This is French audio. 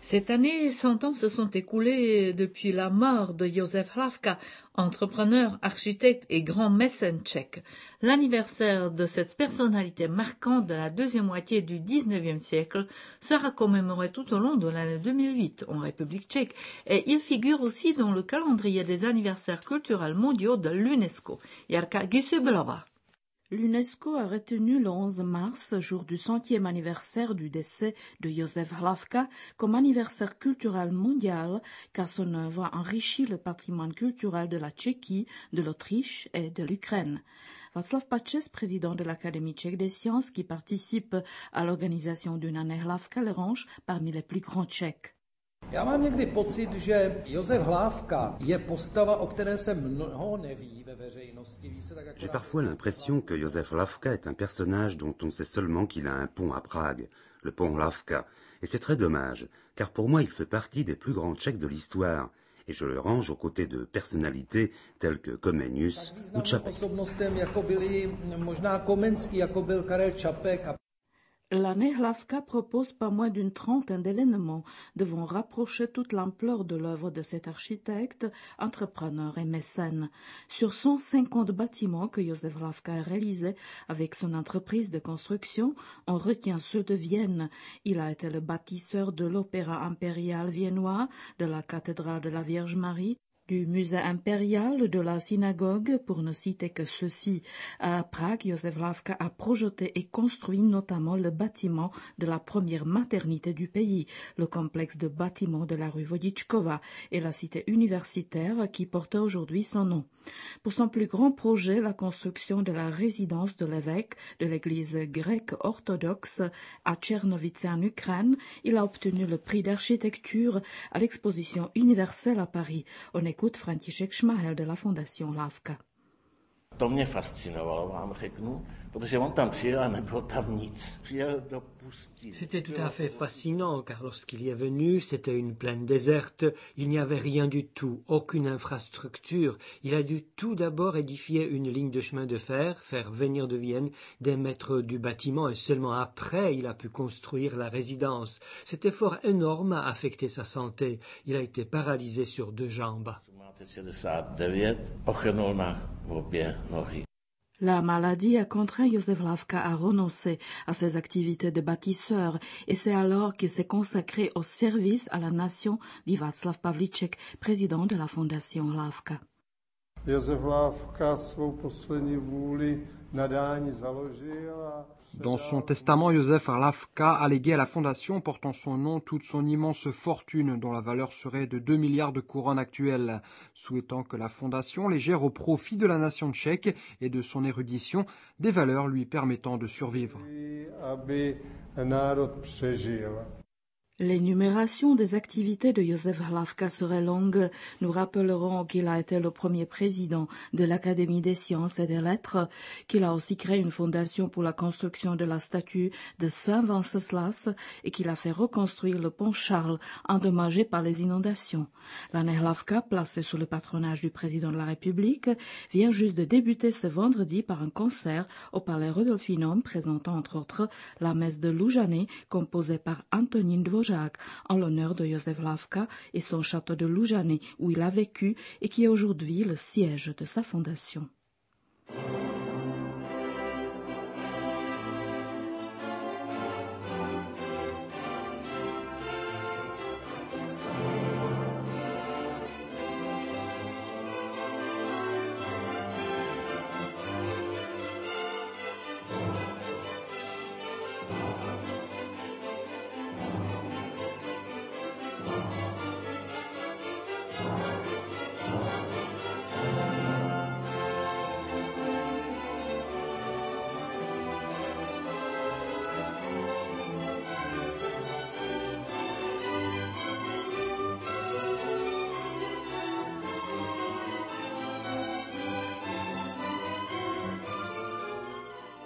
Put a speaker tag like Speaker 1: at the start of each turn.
Speaker 1: Cette année, 100 ans se sont écoulés depuis la mort de Józef Hlávka, entrepreneur, architecte et grand mécène tchèque. L'anniversaire de cette personnalité marquante de la deuxième moitié du XIXe siècle sera commémoré tout au long de l'année 2008 en République tchèque et il figure aussi dans le calendrier des anniversaires culturels mondiaux de l'UNESCO. Jarka Gysublova.
Speaker 2: L'UNESCO a retenu le 11 mars, jour du 100e anniversaire du décès de Józef Hlávka, comme anniversaire culturel mondial, car son œuvre enrichit le patrimoine culturel de la Tchéquie, de l'Autriche et de l'Ukraine. Václav Pačes, président de l'Académie tchèque des sciences, qui participe à l'organisation d'une année Hlávka, le range parmi les plus grands Tchèques.
Speaker 3: Já mám někdy pocit, že Józef Hlávka je postava, o které se mnoho neví ve veřejnosti.
Speaker 4: J'ai parfois l'impression que Józef Hlávka est un personnage dont on sait seulement qu'il a un pont à Prague, le pont Hlávka, et c'est très dommage, car pour moi il fait partie des plus grands Tchèques de l'histoire, et je le range aux côtés de personnalités telles que Comenius ou Čapek.
Speaker 2: L'année Hlávka propose pas moins d'une trentaine d'événements devant rapprocher toute l'ampleur de l'œuvre de cet architecte, entrepreneur et mécène. Sur 150 bâtiments que Józef Hlávka a réalisés avec son entreprise de construction, on retient ceux de Vienne. Il a été le bâtisseur de l'Opéra impérial viennois, de la cathédrale de la Vierge Marie, du musée impérial, de la synagogue, pour ne citer que ceux-ci. À Prague, Józef Hlávka a projeté et construit notamment le bâtiment de la première maternité du pays, le complexe de bâtiments de la rue Vodičkova et la cité universitaire qui porte aujourd'hui son nom. Pour son plus grand projet, la construction de la résidence de l'évêque de l'église grecque orthodoxe à Tchernovice en Ukraine, il a obtenu le prix d'architecture à l'exposition universelle à Paris. On écoute František Šmahel de la Fondation Hlávka.
Speaker 5: To mě fascinovalo, vám řeknu, protože on tam přijel a nebylo tam nic. Přijel do pustiny.
Speaker 6: C'était tout à fait fascinant, car lorsqu'il y est venu, c'était une plaine déserte, il n'y avait rien du tout, aucune infrastructure. Il a dû tout d'abord édifier une ligne de chemin de fer, faire venir de Vienne des maîtres du bâtiment, et seulement après il a pu construire la résidence. Cet effort énorme a affecté sa santé. Il a été paralysé sur 2 jambes.
Speaker 2: La maladie a contraint Józef Hlávka à renoncer à ses activités de bâtisseur et c'est alors qu'il s'est consacré au service à la nation, dit Václav Pavlíček, président de la Fondation Hlávka.
Speaker 7: Józef Hlávka svou poslední vůli nadání založil.
Speaker 8: Dans son testament, Józef Hlávka a légué à la fondation portant son nom toute son immense fortune dont la valeur serait de 2 milliards de couronnes actuelles, souhaitant que la fondation les gère au profit de la nation tchèque et de son érudition, des valeurs lui permettant de survivre.
Speaker 2: L'énumération des activités de Józef Hlávka serait longue. Nous rappellerons qu'il a été le premier président de l'Académie des sciences et des lettres, qu'il a aussi créé une fondation pour la construction de la statue de Saint Venceslas et qu'il a fait reconstruire le pont Charles, endommagé par les inondations. L'année Hlávka, placée sous le patronage du président de la République, vient juste de débuter ce vendredi par un concert au Palais Rudolfinum présentant entre autres la messe de Lužany composée par Antonín Dvořák en l'honneur de Józef Hlávka et son château de Lužany où il a vécu et qui est aujourd'hui le siège de sa fondation.